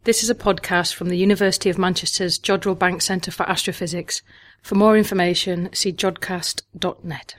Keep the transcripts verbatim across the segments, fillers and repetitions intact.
This is a podcast from the University of Manchester's Jodrell Bank Centre for Astrophysics. For more information, see jodcast dot net.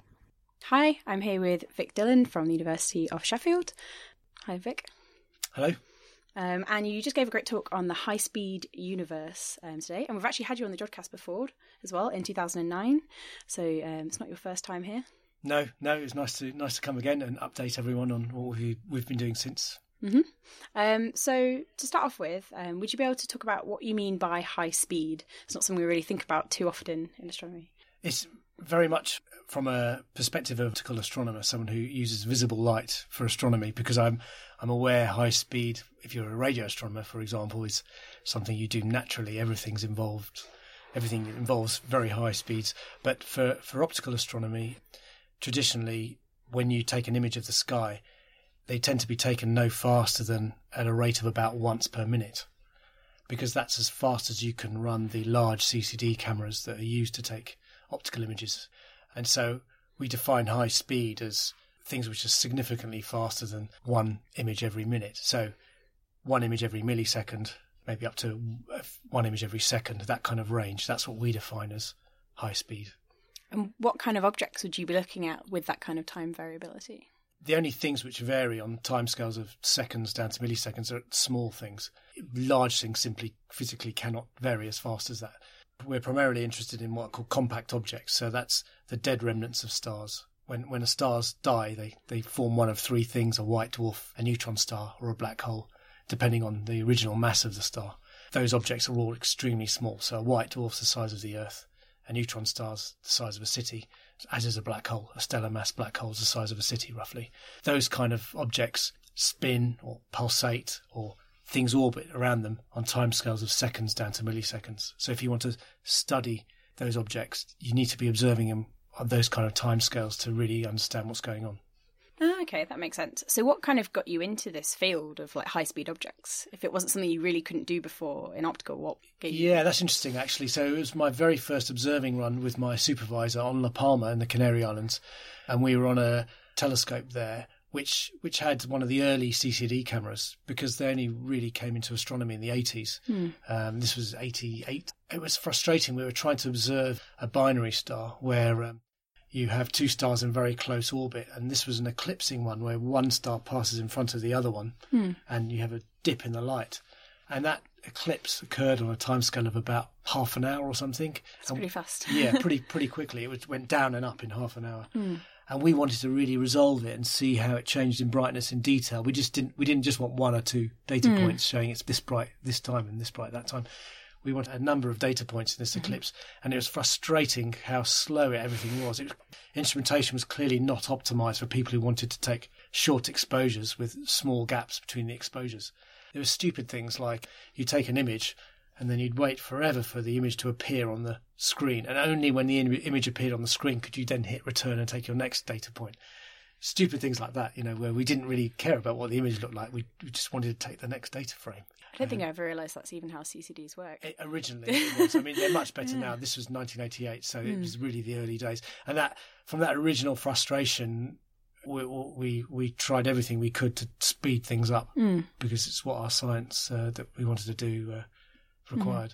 Hi, I'm here with Vic Dillon from the University of Sheffield. Hi, Vic. Hello. Um, and you just gave a great talk on the high-speed universe um, today. And we've actually had you on the Jodcast before as well in two thousand nine. So um, it's not your first time here. No, no, it was nice to nice to come again and update everyone on what we, we've been doing since. Mm-hmm. Um, so to start off with, um, would you be able to talk about what you mean by high speed? It's not something we really think about too often in astronomy. It's very much from a perspective of an optical astronomer, someone who uses visible light for astronomy, because I'm I'm aware high speed, if you're a radio astronomer, for example, is something you do naturally. Everything's involved. Everything involves very high speeds. But for, for optical astronomy, traditionally, when you take an image of the sky, they tend to be taken no faster than at a rate of about once per minute, because that's as fast as you can run the large C C D cameras that are used to take optical images. And so we define high speed as things which are significantly faster than one image every minute. So one image every millisecond, maybe up to one image every second, that kind of range. That's what we define as high speed. And what kind of objects would you be looking at with that kind of time variability? The only things which vary on timescales of seconds down to milliseconds are small things. Large things simply physically cannot vary as fast as that. We're primarily interested in what are called compact objects. So that's the dead remnants of stars. When when a stars die, they, they form one of three things: a white dwarf, a neutron star, or a black hole, depending on the original mass of the star. Those objects are all extremely small. So a white dwarf's the size of the Earth, a neutron star's the size of a city, as is a black hole. A stellar mass black hole is the size of a city, roughly. Those kind of objects spin or pulsate, or things orbit around them on timescales of seconds down to milliseconds. So if you want to study those objects, you need to be observing them on those kind of timescales to really understand what's going on. Oh, okay, that makes sense. So what kind of got you into this field of like high-speed objects? If it wasn't something you really couldn't do before in optical, what gave you... Yeah, that's interesting, actually. So it was my very first observing run with my supervisor on La Palma in the Canary Islands, and we were on a telescope there, which which had one of the early C C D cameras, because they only really came into astronomy in the eighties. Hmm. Um, this was eighty-eight. It was frustrating. We were trying to observe a binary star where... Um, you have two stars in very close orbit, and this was an eclipsing one where one star passes in front of the other one, hmm. and you have a dip in the light. And that eclipse occurred on a timescale of about half an hour or something. That's pretty fast. yeah, pretty pretty quickly. It was, went down and up in half an hour. Hmm. And we wanted to really resolve it and see how it changed in brightness in detail. We just didn't we didn't just want one or two data hmm. points showing it's this bright this time and this bright that time. We wanted a number of data points in this mm-hmm. eclipse, and it was frustrating how slow everything was. It, instrumentation was clearly not optimised for people who wanted to take short exposures with small gaps between the exposures. There were stupid things like you take an image and then you'd wait forever for the image to appear on the screen, and only when the image appeared on the screen could you then hit return and take your next data point. Stupid things like that, you know, where we didn't really care about what the image looked like. We, we just wanted to take the next data frame. I don't think um, I ever realised that's even how C C Ds work. It, originally it was. I mean, they're much better yeah. now. This was nineteen eighty-eight, so mm. it was really the early days. And that from that original frustration, we we, we tried everything we could to speed things up mm. because it's what our science uh, that we wanted to do uh, required. Mm.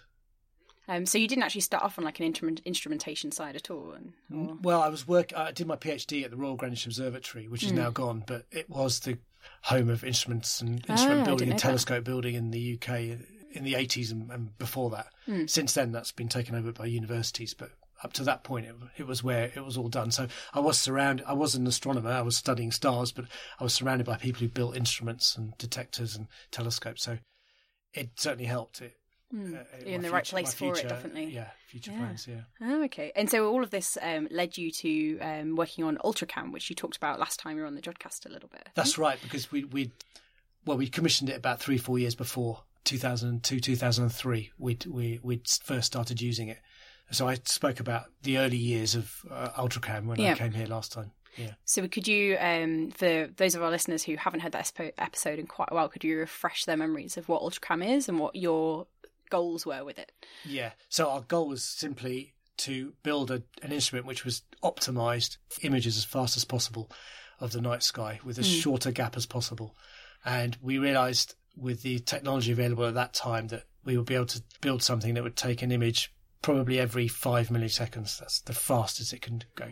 Um, so you didn't actually start off on like an instrument, instrumentation side at all? And, or... Well, I was work. I did my PhD at the Royal Greenwich Observatory, which is mm. now gone, but it was the home of instruments and instrument ah, building and telescope that. building in the U K in the eighties and, and before that. Mm. Since then, that's been taken over by universities, but up to that point, it, it was where it was all done. So I was surrounded. I was an astronomer. I was studying stars, but I was surrounded by people who built instruments and detectors and telescopes. So it certainly helped. It. Mm. Uh, You're in the future, right place for future, it, definitely. Yeah, future yeah. plans, yeah. Oh, okay. And so all of this um, led you to um, working on UltraCam, which you talked about last time you were on the Jodcast a little bit. That's right, because we we well we commissioned it about three four years before two thousand two two thousand three. We'd we we'd first started using it. So I spoke about the early years of uh, UltraCam when yeah. I came here last time. Yeah. So could you, um, for those of our listeners who haven't heard that episode in quite a while, could you refresh their memories of what UltraCam is and what your goals were with it? Yeah, so our goal was simply to build a, an instrument which was optimised images as fast as possible of the night sky with as mm. short a gap as possible. And we realised with the technology available at that time, that we would be able to build something that would take an image probably every five milliseconds. That's the fastest it can go.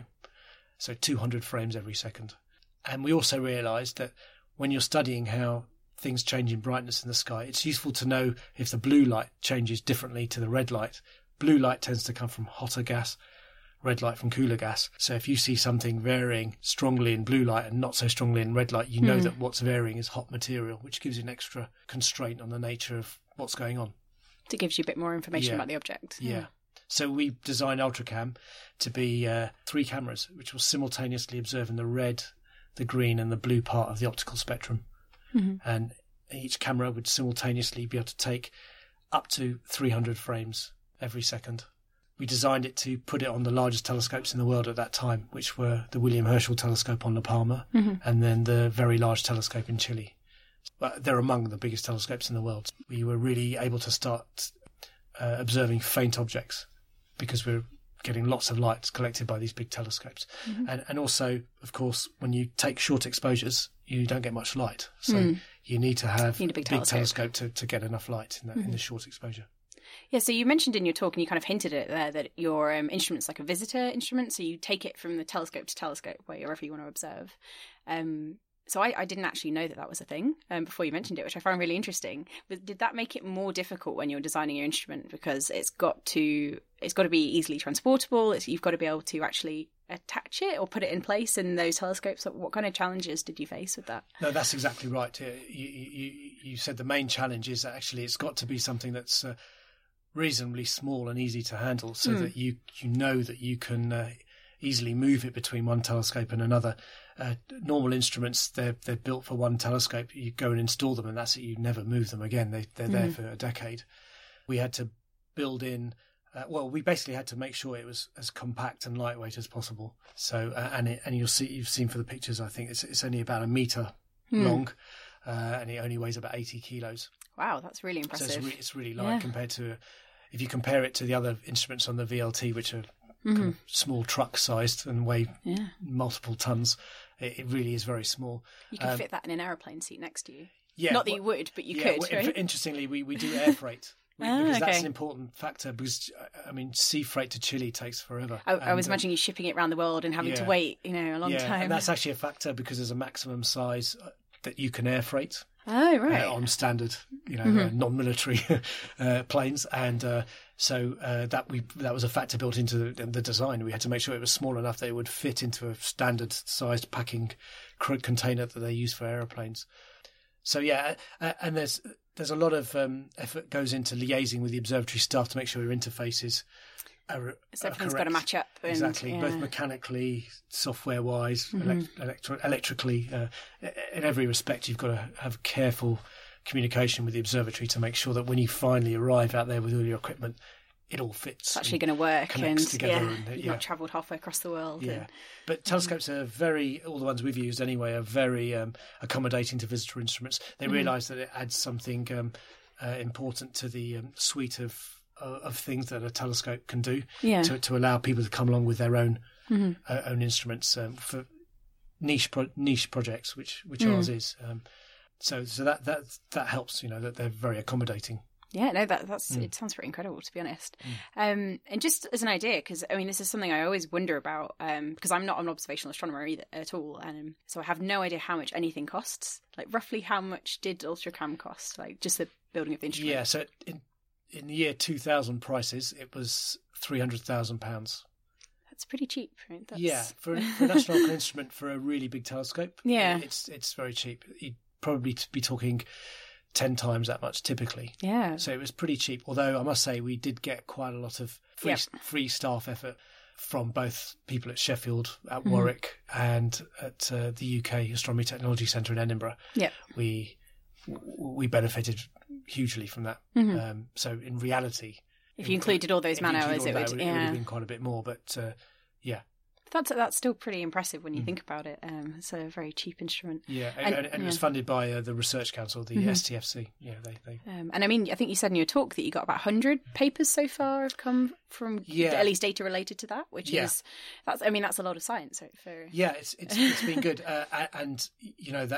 So two hundred frames every second. And we also realised that when you're studying how things change in brightness in the sky, it's useful to know if the blue light changes differently to the red light. Blue light tends to come from hotter gas, red light from cooler gas. So if you see something varying strongly in blue light and not so strongly in red light, you know mm. that what's varying is hot material, which gives you an extra constraint on the nature of what's going on. It gives you a bit more information yeah. about the object. Yeah. yeah. So we designed UltraCam to be uh, three cameras, which will simultaneously observe in the red, the green and the blue part of the optical spectrum. Mm-hmm. And each camera would simultaneously be able to take up to three hundred frames every second. We designed it to put it on the largest telescopes in the world at that time, which were the William Herschel telescope on La Palma mm-hmm. and then the Very Large Telescope in Chile. But they're among the biggest telescopes in the world. We were really able to start uh, observing faint objects because we're getting lots of light collected by these big telescopes. Mm-hmm. And, and also, of course, when you take short exposures, you don't get much light. So mm. you need to have need a big, big telescope, telescope to, to get enough light in, that, mm-hmm. in the short exposure. Yeah, so you mentioned in your talk, and you kind of hinted at it there, that your um, instrument's like a visitor instrument, so you take it from the telescope to telescope, wherever you want to observe. Um, so I, I didn't actually know that that was a thing um, before you mentioned it, which I found really interesting. But did that make it more difficult when you're designing your instrument, because it's got to it's got to be easily transportable? It's, you've got to be able to actually attach it or put it in place in those telescopes. What kind of challenges did you face with that? No, that's exactly right. You, you, you said the main challenge is that actually it's got to be something that's uh, reasonably small and easy to handle, so mm. that you you know that you can uh, easily move it between one telescope and another. Uh, normal instruments, they're they're built for one telescope. You go and install them, and that's it. You never move them again. They they're mm. there for a decade. We had to build in. Uh, well, we basically had to make sure it was as compact and lightweight as possible. So, uh, and it, and you'll see, you've seen for the pictures, I think it's it's only about a meter mm. long, uh, and it only weighs about eighty kilos. Wow, that's really impressive. So it's, re- it's really light yeah. compared to, if you compare it to the other instruments on the V L T, which are mm-hmm. kind of small truck sized and weigh yeah. multiple tons. It, it really is very small. You could um, fit that in an aeroplane seat next to you. Yeah, not that well, you would, but you yeah, could. Well, right? Interestingly, we, we do air freight. We, ah, because okay. that's an important factor, because I mean sea freight to Chile takes forever. I, and, I was imagining uh, you shipping it around the world and having yeah, to wait, you know, a long yeah, time. And that's actually a factor because there's a maximum size that you can air freight. Oh right. Uh, on standard, you know, mm-hmm. uh, non-military uh, planes, and uh, so uh, that we that was a factor built into the, the design. We had to make sure it was small enough that it would fit into a standard-sized packing container that they use for aeroplanes. So yeah, uh, and there's there's a lot of um, effort goes into liaising with the observatory staff to make sure your interfaces are, so are everything's correct. got to match up. And, exactly, yeah. both mechanically, software-wise, mm-hmm. elect- electro- electrically. Uh, in every respect, you've got to have careful communication with the observatory to make sure that when you finally arrive out there with all your equipment, it all fits. It's actually going to work, and together yeah, and, uh, you've yeah. not travelled halfway across the world. Yeah, and, but telescopes mm-hmm. are very, all the ones we've used anyway, are very um, accommodating to visitor instruments. They mm-hmm. realise that it adds something um, uh, important to the um, suite of uh, of things that a telescope can do yeah. to to allow people to come along with their own mm-hmm. uh, own instruments um, for niche pro- niche projects, which which mm. ours is. Um, so so that that that helps. You know that they're very accommodating. Yeah, no, that that's Mm. it sounds pretty incredible, to be honest. Mm. Um, and just as an idea, because I mean, this is something I always wonder about, um, because I'm not an observational astronomer either at all, and um, so I have no idea how much anything costs. Like, roughly, how much did UltraCam cost? Like, just the building of the instrument. Yeah, so in in the year two thousand prices, it was three hundred thousand pounds. That's pretty cheap, right? That's... Yeah, for, for an astronomical instrument for a really big telescope. Yeah, it's it's very cheap. You'd probably be talking ten times that much typically. Yeah. So it was pretty cheap. Although I must say we did get quite a lot of free yep. free staff effort from both people at Sheffield, at mm-hmm. Warwick, and at uh, the U K Astronomy Technology Centre in Edinburgh. Yeah. We we benefited hugely from that. Mm-hmm. Um, so in reality, if you included all those man hours, it would, it would, yeah. it would have been quite a bit more. But uh, yeah. That's that's still pretty impressive when you mm. think about it. Um, it's a very cheap instrument. Yeah, and, and, and yeah. it was funded by uh, the Research Council, the mm-hmm. S T F C. Yeah, they. they... Um, and I mean, I think you said in your talk that you got about one hundred papers so far have come from yeah. at least data related to that, which yeah. is that's. I mean, that's a lot of science. For yeah, it's it's it's been good, uh, and you know that's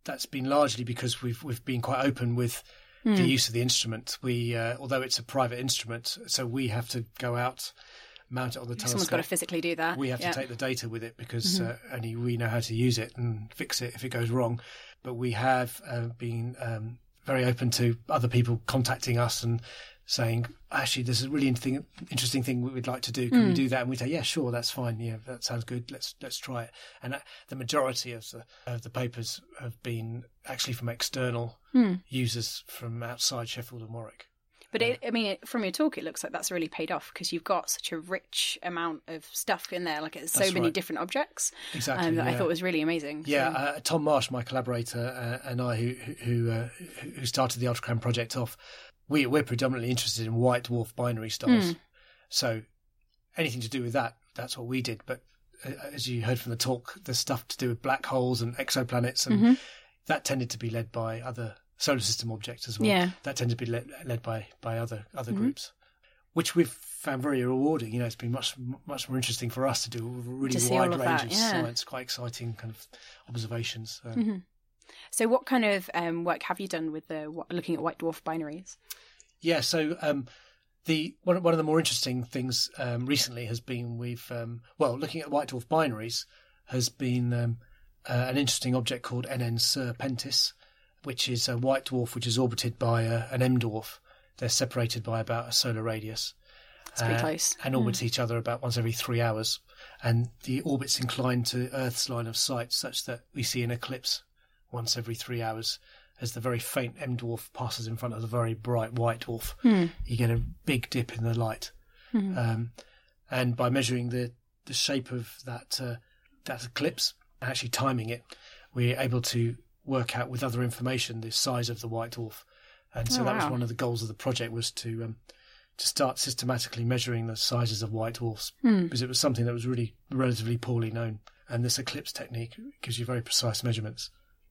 that's been largely because we've we've been quite open with mm. the use of the instrument. We, uh, although it's a private instrument, so we have to go out, mount it on the telescope. Someone's got to physically do that. We have yeah. to take the data with it because mm-hmm. uh, only we know how to use it and fix it if it goes wrong. But we have uh, been um, very open to other people contacting us and saying, actually, this is a really interesting, interesting thing we would like to do. Can mm. we do that? And we say, yeah, sure, that's fine. Yeah, that sounds good. Let's let's try it. And that, the majority of the of the papers have been actually from external mm. users from outside Sheffield and Warwick. But it, I mean, it, from your talk, it looks like that's really paid off because you've got such a rich amount of stuff in there. Like it's so that's many right. different objects. Exactly. Um, that yeah. I thought was really amazing. Yeah, so. uh, Tom Marsh, my collaborator, uh, and I, who who uh, who started the Ultracam project off. We, we're predominantly interested in white dwarf binary stars. Mm. So anything to do with that, that's what we did. But uh, as you heard from the talk, there's stuff to do with black holes and exoplanets, and mm-hmm. that tended to be led by other solar system objects as well. Yeah. That tended to be led, led by, by other other mm-hmm. groups, which we've found very rewarding. You know, it's been much much more interesting for us to do a really to wide range that, of yeah. science, quite exciting kind of observations. So. Mm-hmm. So what kind of um, work have you done with the looking at white dwarf binaries? Yeah, so um, the one, one of the more interesting things um, recently has been we've um, well looking at white dwarf binaries has been um, uh, an interesting object called N N Serpentis, which is a white dwarf which is orbited by a, an M dwarf. They're separated by about a solar radius. It's pretty uh, close. And mm. orbit each other about once every three hours. And the orbit's inclined to Earth's line of sight such that we see an eclipse once every three hours. As the very faint M dwarf passes in front of the very bright white dwarf, mm. you get a big dip in the light. Mm. Um, and by measuring the, the shape of that uh, that eclipse, actually timing it, we're able to work out with other information the size of the white dwarf. And so oh, that wow. was one of the goals of the project, was to um, to start systematically measuring the sizes of white dwarfs, mm. because it was something that was really relatively poorly known. And this eclipse technique gives you very precise measurements.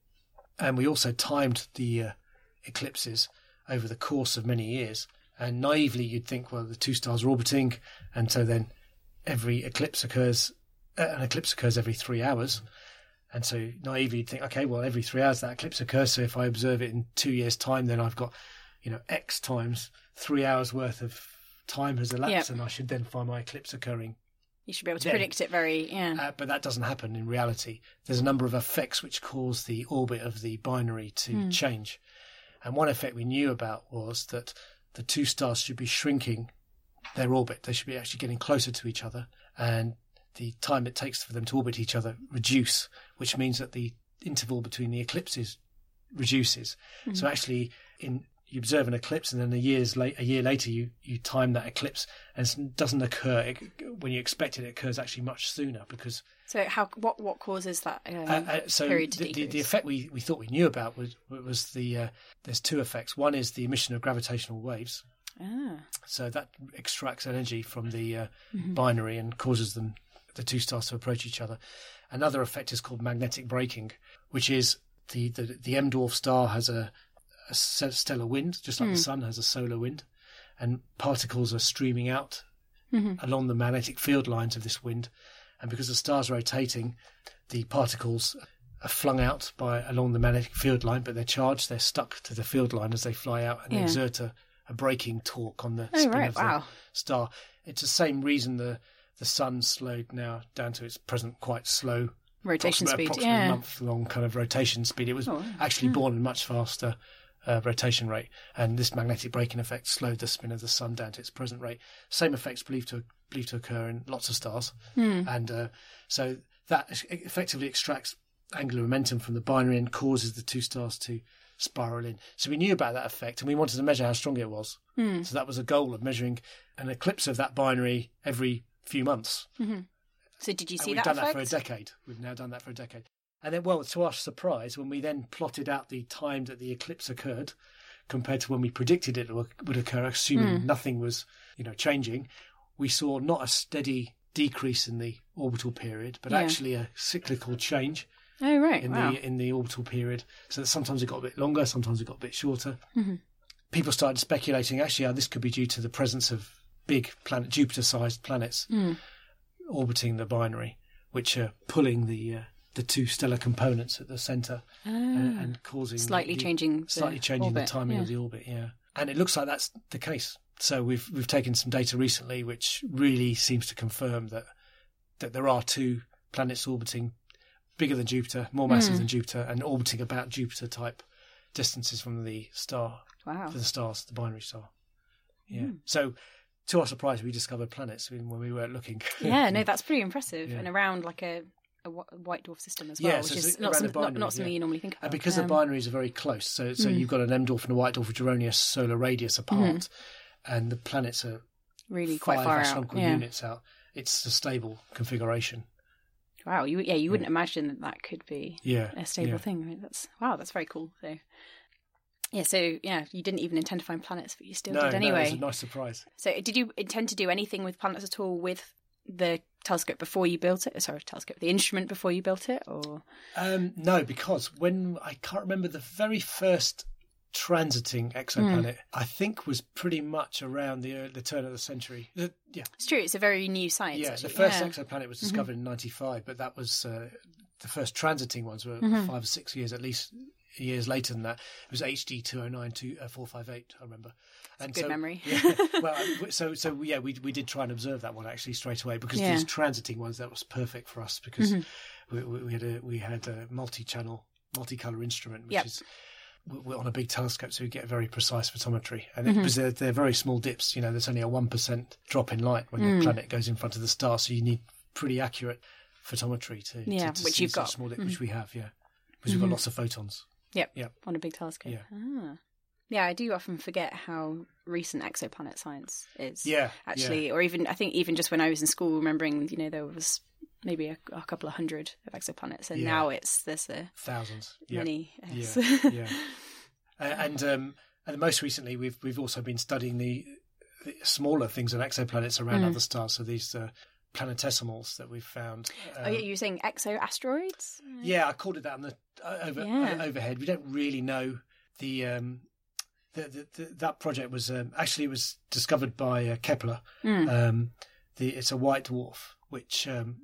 And we also timed the uh, eclipses over the course of many years. And naively, you'd think, well, the two stars are orbiting, and so then every eclipse occurs, uh, an eclipse occurs every three hours. And so naively, you'd think, okay, well, every three hours that eclipse occurs. So if I observe it in two years' time, then I've got, you know, X times three hours worth of time has elapsed, yep. and I should then find my eclipse occurring. You should be able to then. predict it very, yeah. Uh, but that doesn't happen in reality. There's a number of effects which cause the orbit of the binary to mm. change. And one effect we knew about was that the two stars should be shrinking their orbit. They should be actually getting closer to each other. And the time it takes for them to orbit each other reduce, which means that the interval between the eclipses reduces. Mm. So actually, in you observe an eclipse, and then a years late, a year later, you, you time that eclipse, and it doesn't occur it, when you expect it. It occurs actually much sooner because. So how what what causes that um, uh, uh, so period to the, decrease? The, the effect we, we thought we knew about was was the uh, there's two effects. One is the emission of gravitational waves. Ah. So that extracts energy from the uh, mm-hmm. binary and causes them the two stars to approach each other. Another effect is called magnetic braking, which is the the, the M dwarf star has a a stellar wind, just like mm. the sun has a solar wind, and particles are streaming out mm-hmm. along the magnetic field lines of this wind. And because the star's rotating, the particles are flung out by along the magnetic field line, but they're charged, they're stuck to the field line as they fly out, and yeah. they exert a, a braking torque on the oh, spin right. of wow. the star. It's the same reason the, the sun's slowed now down to its present quite slow rotation approximate, speed, approximately yeah. month-long kind of rotation speed. It was oh, wow. actually yeah. born at a much faster Uh, rotation rate, and this magnetic braking effect slowed the spin of the sun down to its present rate. Same effects believed to believed to occur in lots of stars, mm. and uh, so that effectively extracts angular momentum from the binary and causes the two stars to spiral in. So we knew about that effect, and we wanted to measure how strong it was. Mm. So that was a goal of measuring an eclipse of that binary every few months. Mm-hmm. So did you see and that We've done effect? that for a decade. We've now done that for a decade. And then, well, to our surprise, when we then plotted out the time that the eclipse occurred compared to when we predicted it would occur, assuming mm. nothing was, you know, changing, we saw not a steady decrease in the orbital period, but yeah. actually a cyclical change oh, right. in wow. the in the orbital period. So that sometimes it got a bit longer, sometimes it got a bit shorter. Mm-hmm. People started speculating, actually, oh, this could be due to the presence of big planet, Jupiter-sized planets mm. orbiting the binary, which are pulling the... Uh, the two stellar components at the centre Ah. and, and causing Slightly the, changing the slightly changing orbit, the timing yeah. of the orbit. Yeah, and it looks like that's the case. So we've we've taken some data recently, which really seems to confirm that that there are two planets orbiting bigger than Jupiter, more massive Mm. than Jupiter, and orbiting about Jupiter type distances from the star, Wow. for the stars, the binary star. Yeah. Mm. So, to our surprise, we discovered planets when when we weren't looking. Yeah, no, that's pretty impressive. Yeah. And around like a, a wh- white dwarf system as well, Yeah, which so is it's not, around some, the not, binary, not something yeah. you normally think about. And because Um, the binaries are very close, so so Mm. you've got an M dwarf and a white dwarf with Uranius solar radius apart, Mm-hmm. and the planets are really five quite far out. astronomical Yeah. units out. It's a stable configuration. Wow. You, yeah, you wouldn't imagine that that could be Yeah, a stable yeah. thing. I mean, that's wow. That's very cool. So. Yeah, so yeah, you didn't even intend to find planets, but you still No, did no, anyway. it was a nice surprise. So, did you intend to do anything with planets at all with the telescope before you built it? Sorry, telescope, the instrument before you built it, or Um, no, because when I can't remember the very first transiting exoplanet, I think was pretty much around the uh, the turn of the century. The, yeah, it's true, it's a very new science. yeah. actually. The first yeah. exoplanet was discovered in ninety-five, but that was uh, the first transiting ones were Mm-hmm. five or six years at least. Years later than that, it was H D two oh nine to four five eight. I remember. And good so, memory. Yeah, well, so so yeah, we we did try and observe that one actually straight away because Yeah. these transiting ones that was perfect for us because Mm-hmm. we, we, we had a we had a multi-channel, multicolor instrument, which Yep. is we're on a big telescope, so we get very precise photometry, and Mm-hmm. it was they're, they're very small dips. You know, there's only a one percent drop in light when Mm. the planet goes in front of the star, so you need pretty accurate photometry to Yeah, to, to which see you've such got. small dip, Mhm. which we have, yeah, because we've got lots of photons. Yep. Yep. On a big telescope. Yeah. Ah. Yeah, I do often forget how recent exoplanet science is. Yeah, Actually, or even, I think even just when I was in school, remembering, you know, there was maybe a, a couple of hundred of exoplanets, and Yeah. now it's, there's a Thousands. Yeah. many. Yes. Yeah, yeah. Uh, and um, and most recently, we've we've also been studying the, the smaller things on exoplanets around Mm. other stars. So these uh, planetesimals that we've found. oh, Um, yeah, you were saying exo-asteroids? yeah, I called it that on the uh, over Yeah. uh, overhead. We don't really know the. Um, the, the, the, that project was um, actually it was discovered by uh, Kepler. Mm. Um, the it's a white dwarf, which um,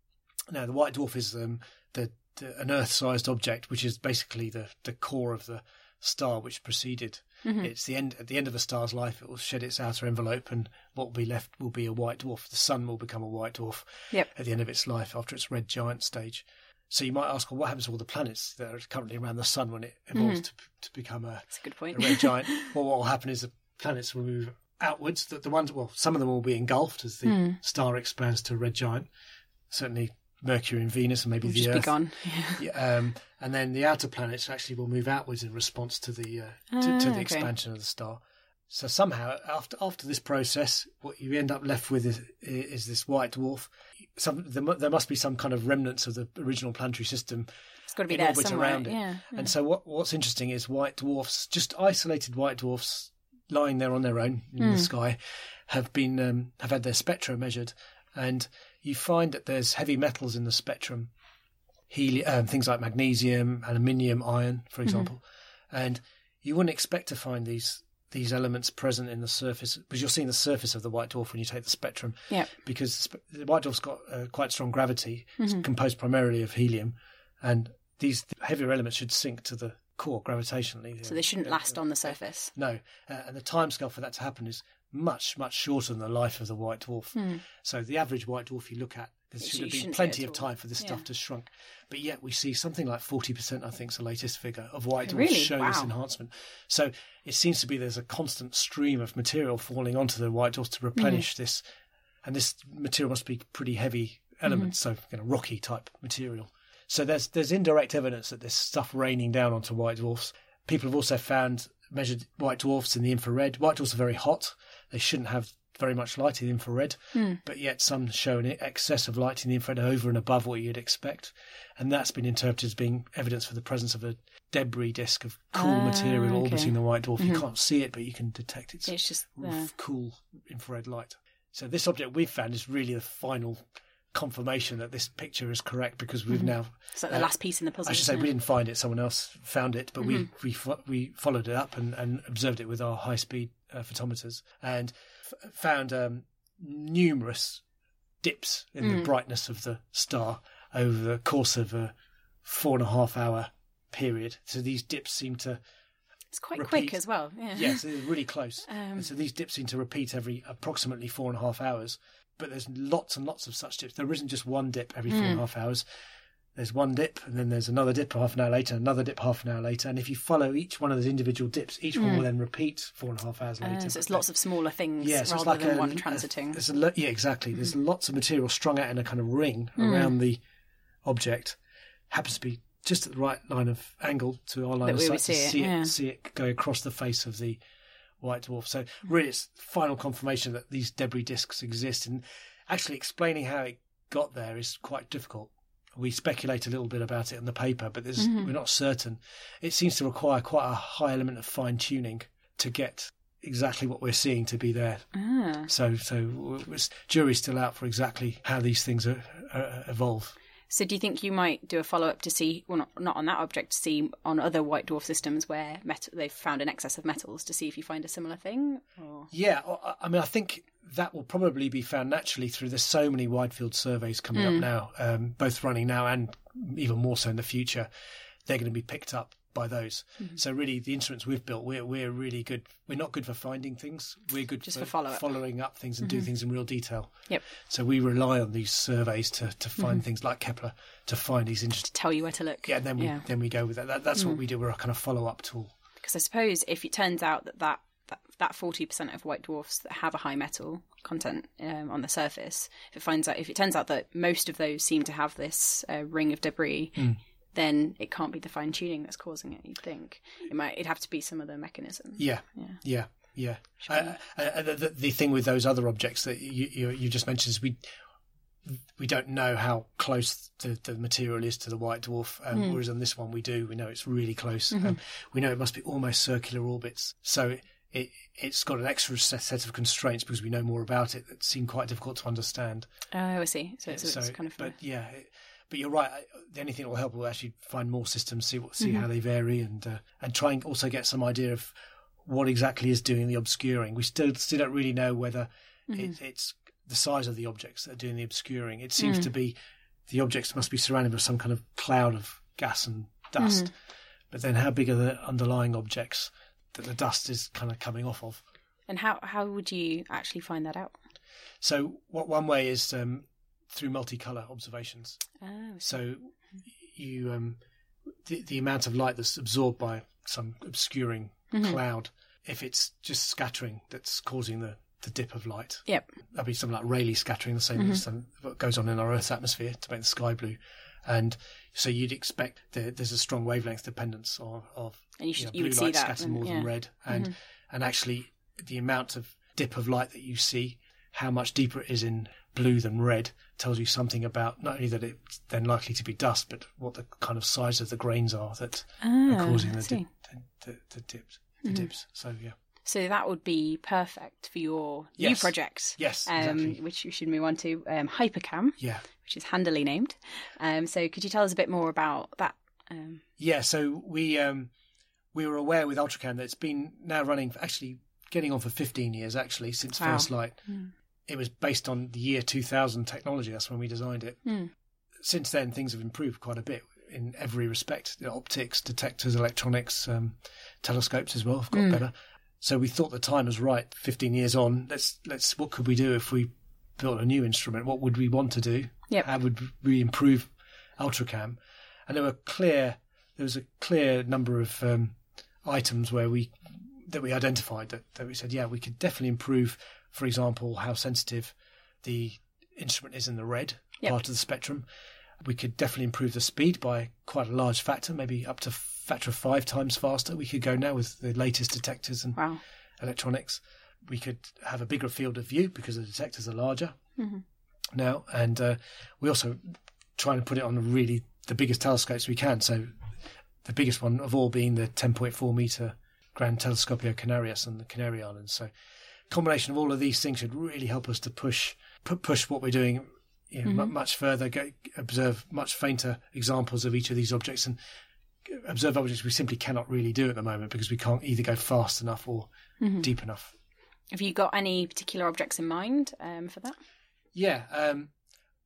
now the white dwarf is um, the, the an Earth-sized object, which is basically the, the core of the star which preceded. Mhm. It's the end at the end of a star's life. It will shed its outer envelope, and what will be left will be a white dwarf. The sun will become a white dwarf Yep. at the end of its life after its red giant stage. So you might ask, well, what happens to all the planets that are currently around the sun when it evolves to, to become a, That's a good point. a red giant? Well, what will happen is the planets will move outwards. The, the ones, well, some of them will be engulfed as the Hmm. star expands to a red giant. Certainly Mercury and Venus, and maybe We'll the just Earth. be gone. Yeah, um, and then the outer planets actually will move outwards in response to the uh, to, Ah, to the okay. expansion of the star. So somehow, after after this process, what you end up left with is, is this white dwarf. Some there, mu- there must be some kind of remnants of the original planetary system It's got to be in there orbit somewhere. around it. Yeah. And so what what's interesting is white dwarfs, just isolated white dwarfs lying there on their own in Hmm. the sky, have been um, have had their spectra measured, and you find that there's heavy metals in the spectrum, heli- um, things like magnesium, aluminium, iron, for example, and you wouldn't expect to find these these elements present in the surface, because you're seeing the surface of the white dwarf when you take the spectrum, Yeah. because the spe- the white dwarf's got uh, quite strong gravity. It's Mhm. composed primarily of helium, and these heavier elements should sink to the core gravitationally. So they shouldn't last on the surface. No, uh, and the timescale for that to happen is much, much shorter than the life of the white dwarf. Hmm. So the average white dwarf you look at, there It should sh- have been shouldn't plenty see it of at all. time for this Yeah. stuff to shrunk. But yet we see something like forty percent, I think is the latest figure, of white dwarfs Really? show this Wow. enhancement. So it seems to be there's a constant stream of material falling onto the white dwarfs to replenish Mm-hmm. this. And this material must be pretty heavy elements, so you know, rocky type material. So there's there's indirect evidence that there's stuff raining down onto white dwarfs. People have also found, measured white dwarfs in the infrared. White dwarfs are very hot. They shouldn't have very much light in the infrared, Mm. but yet some show an excess of light in the infrared over and above what you'd expect. And that's been interpreted as being evidence for the presence of a debris disk of cool Ah, material okay. orbiting the white dwarf. Mhm. You can't see it, but you can detect its It's just r- there. cool infrared light. So this object we've found is really the final confirmation that this picture is correct, because we've now... It's like the uh, last piece in the puzzle. I should say isn't we it? didn't find it; someone else found it, but Mm-hmm. we we fo- we followed it up and, and observed it with our high speed uh, photometers, and f- found um, numerous dips in the Mm. brightness of the star, over the course of a four and a half hour period. So these dips seem to It's quite repeat. quick as well. Yeah. Yes, it's really close. Um, And so these dips seem to repeat every approximately four and a half hours. But there's lots and lots of such dips. There isn't just one dip every four and a half hours. There's one dip, and then there's another dip half an hour later, another dip half an hour later. And if you follow each one of those individual dips, each one will then repeat four and a half hours later. Uh, so it's lots of smaller things Yeah, so rather it's like than a, one a- transiting. there's a lo- yeah, exactly. There's lots of material strung out in a kind of ring around the object. Happens to be just at the right line of angle to our line That of we sight would to see it, see it, yeah. see it go across the face of the white dwarf. So really, it's final confirmation that these debris disks exist, and actually explaining how it got there is quite difficult. We speculate a little bit about it in the paper, but there's, we're not certain. It seems to require quite a high element of fine tuning to get exactly what we're seeing to be there. Ah. So, so it's, jury's still out for exactly how these things are, uh, evolve. So do you think you might do a follow-up to see, well, not, not on that object, to see on other white dwarf systems where metal, they've found an excess of metals to see if you find a similar thing? Or... Yeah, I- I mean, I think that will probably be found naturally through there's so many wide field surveys coming up now, um, both running now and even more so in the future. They're going to be picked up by those. So really, the instruments we've built, we're we're really good. We're not good for finding things. We're good Just for, for follow-up. following up things and do things in real detail. Yep. So we rely on these surveys to, to find things like Kepler, to find these interesting. Tell you where to look. Yeah, and then we Yeah. then we go with that. that that's what we do. We're a kind of follow up tool. Because I suppose if it turns out that that, that, that forty percent of white dwarfs that have a high metal content um, on the surface, if it finds out, if it turns out that most of those seem to have this uh, ring of debris, then it can't be the fine tuning that's causing it. You'd think it might. It'd have to be some other mechanism. Yeah, Yeah. yeah, yeah. Uh, uh, the, the, the thing with those other objects that you you, you just mentioned is we we don't know how close the, the material is to the white dwarf, um, whereas on this one we do. We know it's really close. Um, we know it must be almost circular orbits. So it, it it's got an extra set, set of constraints because we know more about it that seem quite difficult to understand. Oh, I see. So it's, So, it's kind of. but yeah, it, but you're right. I- The only thing that will help will actually find more systems, see what, see how they vary, and uh, and try and also get some idea of what exactly is doing the obscuring. We still still don't really know whether it, it's the size of the objects that are doing the obscuring. It seems to be the objects must be surrounded with some kind of cloud of gas and dust, but then how big are the underlying objects that the dust is kind of coming off of? And how how would you actually find that out? So what one way is um, through multicolour observations. Oh, So you um, the, the amount of light that's absorbed by some obscuring cloud, if it's just scattering that's causing the, the dip of light, yep. that'd be something like Rayleigh scattering, the same as um, what goes on in our Earth's atmosphere to make the sky blue. And so you'd expect that there's a strong wavelength dependence of, of And you should- know, you blue would see light that, scattering and- more yeah. than red, and and actually the amount of dip of light that you see, how much deeper it is in blue than red, tells you something about not only that it's then likely to be dust, but what the kind of size of the grains are that Ah, are causing I the, see. dip, the, the, the dips. The dips. So yeah, So that would be perfect for your new Yes. project. Yes, um, exactly. Which we should move on to, um, Hypercam, yeah, which is handily named. Um, so could you tell us a bit more about that? Um, yeah. So we um, we were aware with Ultracam that it's been now running for actually getting on for fifteen years actually since Wow. First Light. It was based on the year two thousand technology. That's when we designed it. Mm. Since then, things have improved quite a bit in every respect. The optics, detectors, electronics, um, telescopes as well have got better. So we thought the time was right. Fifteen years on, let's let's. What could we do if we built a new instrument? What would we want to do? Yep. How would we improve Ultracam? And there were clear. There was a clear number of um, items where we that we identified that, that we said, yeah, we could definitely improve. For example, how sensitive the instrument is in the red Yep. part of the spectrum. We could definitely improve the speed by quite a large factor, maybe up to a factor of five times faster. We could go now with the latest detectors and wow. electronics. We could have a bigger field of view because the detectors are larger now. And uh, we also try and put it on really the biggest telescopes we can. So the biggest one of all being the ten point four metre Gran Telescopio Canarias and the Canary Islands. So combination of all of these things should really help us to push pu- push what we're doing you know, mu much further, go, observe much fainter examples of each of these objects, and observe objects we simply cannot really do at the moment because we can't either go fast enough or deep enough. Have you got any particular objects in mind um, for that? Yeah, um,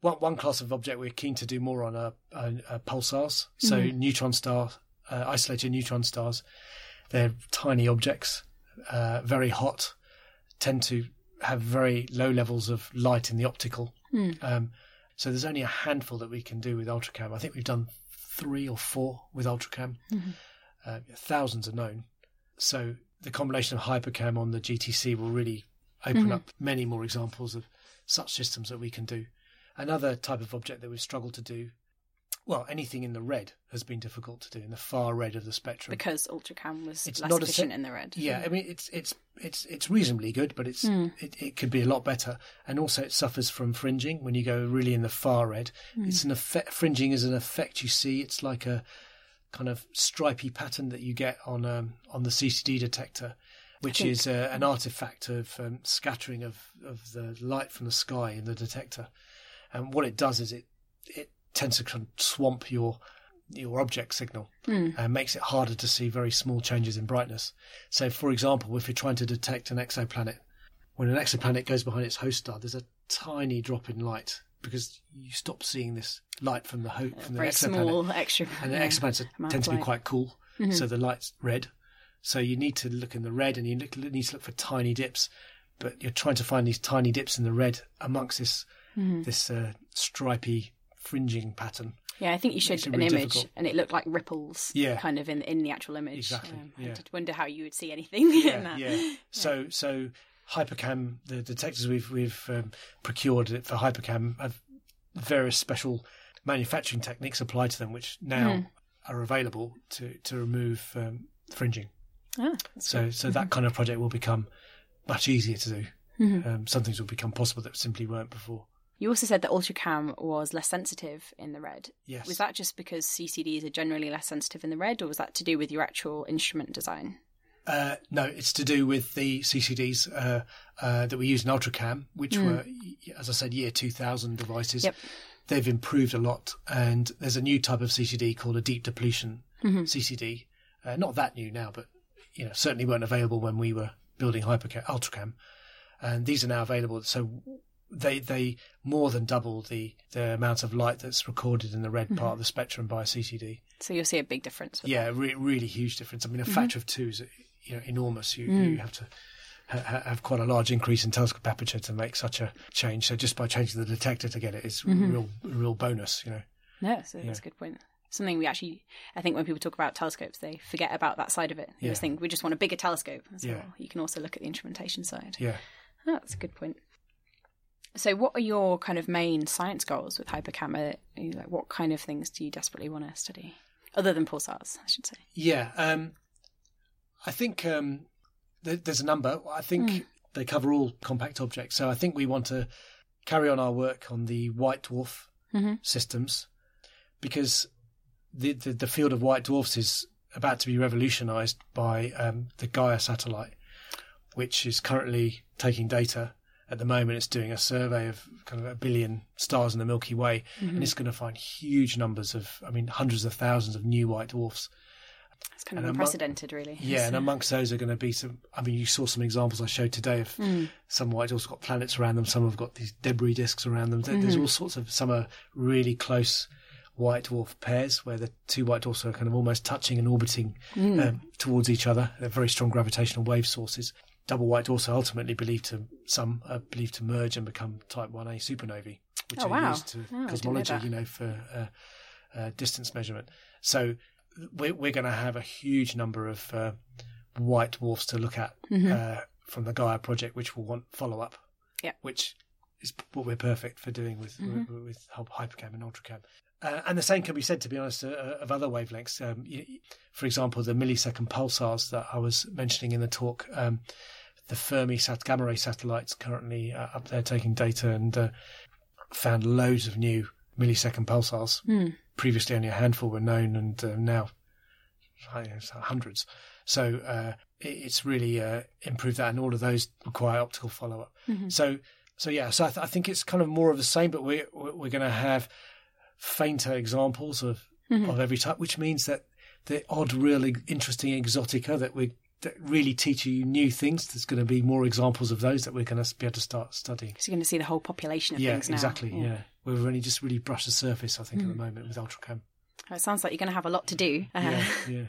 one, one class of object we're keen to do more on are, are, are pulsars. So mm-hmm. neutron star, uh, isolated neutron stars. They're tiny objects, uh, very hot, tend to have very low levels of light in the optical. Mm. Um, so there's only a handful that we can do with Ultracam. I think we've done three or four with Ultracam. Mm-hmm. Uh, thousands are known. So the combination of Hypercam on the G T C will really open mm-hmm. up many more examples of such systems that we can do. Another type of object that we've struggled to do, well, anything in the red has been difficult to do, in the far red of the spectrum. Because Ultracam was it's less not efficient se- in the red. Yeah, I mean, it's it's it's it's reasonably good, but it's mm. it, it could be a lot better. And also it suffers from fringing when you go really in the far red. Mm. It's an effect, fringing is an effect you see. It's like a kind of stripy pattern that you get on um, on the C C D detector, which is uh, an artifact of um, scattering of, of the light from the sky in the detector. And what it does is it it tends to kind of swamp your your object signal mm. and makes it harder to see very small changes in brightness. So, for example, if you're trying to detect an exoplanet, when an exoplanet goes behind its host star, there's a tiny drop in light because you stop seeing this light from the ho- from the very exoplanet. Small extra, and the yeah, exoplanets tend to be quite cool, mm-hmm. so the light's red. So you need to look in the red, and you look, need to look for tiny dips. But you're trying to find these tiny dips in the red amongst this mm-hmm. this uh, stripy fringing pattern. Yeah, I think you showed an really image difficult. and it looked like ripples yeah. kind of in in the actual image. Exactly. Um, yeah. I did wonder how you would see anything yeah, in that. Yeah. yeah. So so Hypercam, the detectors we've we've um, procured for Hypercam have various special manufacturing techniques applied to them, which now mm. are available to to remove um, fringing. Ah, so good. so mm-hmm. that kind of project will become much easier to do. Mm-hmm. Um, some things will become possible that simply weren't before. You also said that Ultracam was less sensitive in the red. Yes. Was that just because C C Ds are generally less sensitive in the red, or was that to do with your actual instrument design? Uh, no, it's to do with the C C Ds uh, uh, that we use in Ultracam, which mm. were, as I said, year two thousand devices. Yep. They've improved a lot, and there's a new type of C C D called a deep depletion mm-hmm. C C D. Uh, not that new now, but you know certainly weren't available when we were building Hypercam, Ultracam, and these are now available. So they they more than double the, the amount of light that's recorded in the red mm-hmm. part of the spectrum by a C C D. So you'll see a big difference. With yeah, that. Re- really huge difference. I mean, a mm-hmm. factor of two is you know enormous. You mm. you have to ha- have quite a large increase in telescope aperture to make such a change. So just by changing the detector to get it is mm-hmm. a real a real bonus. You know. No, so that's yeah. a good point. Something we actually, I think when people talk about telescopes, they forget about that side of it. They yeah. just think we just want a bigger telescope. So yeah. you can also look at the instrumentation side. Yeah. Oh, that's a good point. So what are your kind of main science goals with Hypercam? Are you, like, what kind of things do you desperately want to study? Other than pulsars, I should say. Yeah. Um, I think um, th- there's a number. I think mm. they cover all compact objects. So I think we want to carry on our work on the white dwarf mm-hmm. systems because the, the, the field of white dwarfs is about to be revolutionised by um, the Gaia satellite, which is currently taking data. At the moment, it's doing a survey of kind of a billion stars in the Milky Way, mm-hmm. and it's going to find huge numbers of, I mean, hundreds of thousands of new white dwarfs. It's kind of and unprecedented, among, really. Yeah, and amongst those are going to be some, I mean, you saw some examples I showed today of mm. some white dwarfs got planets around them, some have got these debris disks around them. Mm-hmm. There's all sorts of, some are really close white dwarf pairs where the two white dwarfs are kind of almost touching and orbiting mm. um, towards each other. They're very strong gravitational wave sources. Double white dwarfs are ultimately believed to, some are believed to merge and become type one A supernovae, which oh, are wow. used to oh, cosmology, you know, for uh, uh, distance measurement. So we're, we're going to have a huge number of uh, white dwarfs to look at mm-hmm. uh, from the Gaia project, which will want follow-up, yeah. which is what we're perfect for doing with, mm-hmm. with, with Hypercam and Ultracam. Uh, and the same can be said, to be honest, uh, of other wavelengths. Um, you, for example, the millisecond pulsars that I was mentioning in the talk, um, the Fermi sat- gamma ray satellites currently uh, up there taking data and uh, found loads of new millisecond pulsars. Mm. Previously, only a handful were known, and uh, now I don't know, hundreds. So uh, it, it's really uh, improved that, and all of those require optical follow-up. Mm-hmm. So, so yeah, so I, th- I think it's kind of more of the same, but we're we're going to have fainter examples of, mm-hmm. of every type, which means that the odd, really interesting exotica that we're that really teach you new things. There's going to be more examples of those that we're going to be able to start studying. Because you're going to see the whole population of yeah, things now. Exactly, yeah, yeah. exactly. We've only just really brushed the surface, I think, mm. at the moment with UltraCam. It sounds like you're going to have a lot to do. Uh, yeah, yeah.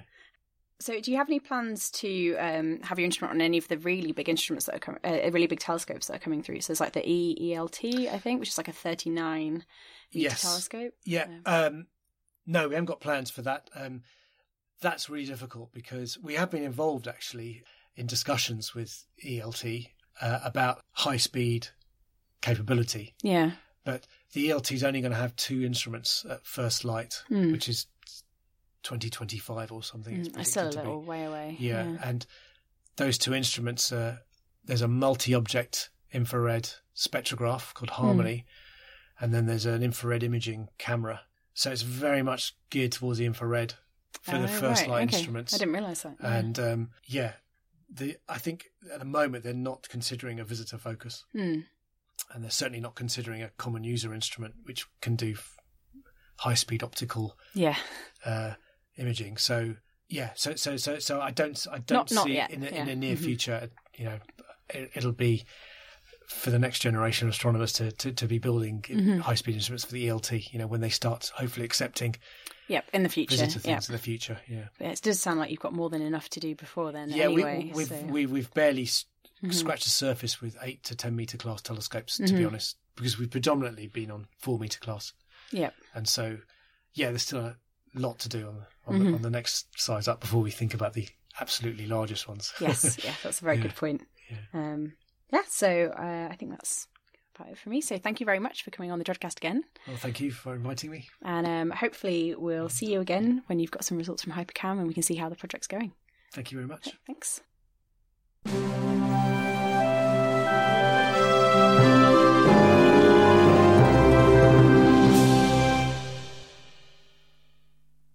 So do you have any plans to um, have your instrument on any of the really big instruments that are coming, uh, really big telescopes that are coming through? So there's like the E E L T, I think, which is like a thirty-nine metre yes. telescope. Yeah. yeah. Um, no, we haven't got plans for that. Um, that's really difficult because we have been involved actually in discussions with E L T uh, about high speed capability. Yeah. But the E L T is only going to have two instruments at first light, mm. which is twenty twenty-five or something. Mm, it's still a little way away. Yeah, yeah. And those two instruments, uh, there's a multi-object infrared spectrograph called Harmony, mm. and then there's an infrared imaging camera. So it's very much geared towards the infrared for oh, the first right. light okay. instruments. I didn't realise that. Yeah. And um, yeah, the I think at the moment they're not considering a visitor focus. Mm. And they're certainly not considering a common user instrument which can do f- high-speed optical yeah. uh, imaging. So yeah, so so so so I don't I don't not, see not yet. in the, yeah. in the near mm-hmm. future. You know, it, it'll be for the next generation of astronomers to to, to be building mm-hmm. high-speed instruments for the E L T. You know, when they start hopefully accepting. Yep, in the future. Visitor things yep. in the future. Yeah. yeah. It does sound like you've got more than enough to do before then. Yeah, anyway, we, we've so. we, we've barely mm-hmm. scratched the surface with eight to ten meter class telescopes. To mm-hmm. be honest, because we've predominantly been on four meter class. Yep. And so, yeah, there's still a lot to do on on, mm-hmm. the, on the next size up before we think about the absolutely largest ones. Yes, yeah, that's a very yeah. good point. Yeah, um, yeah so uh, I think that's about it for me. So thank you very much for coming on the Drodcast again. Well, thank you for inviting me. And um, hopefully we'll see you again when you've got some results from Hypercam and we can see how the project's going. Thank you very much. Okay, thanks.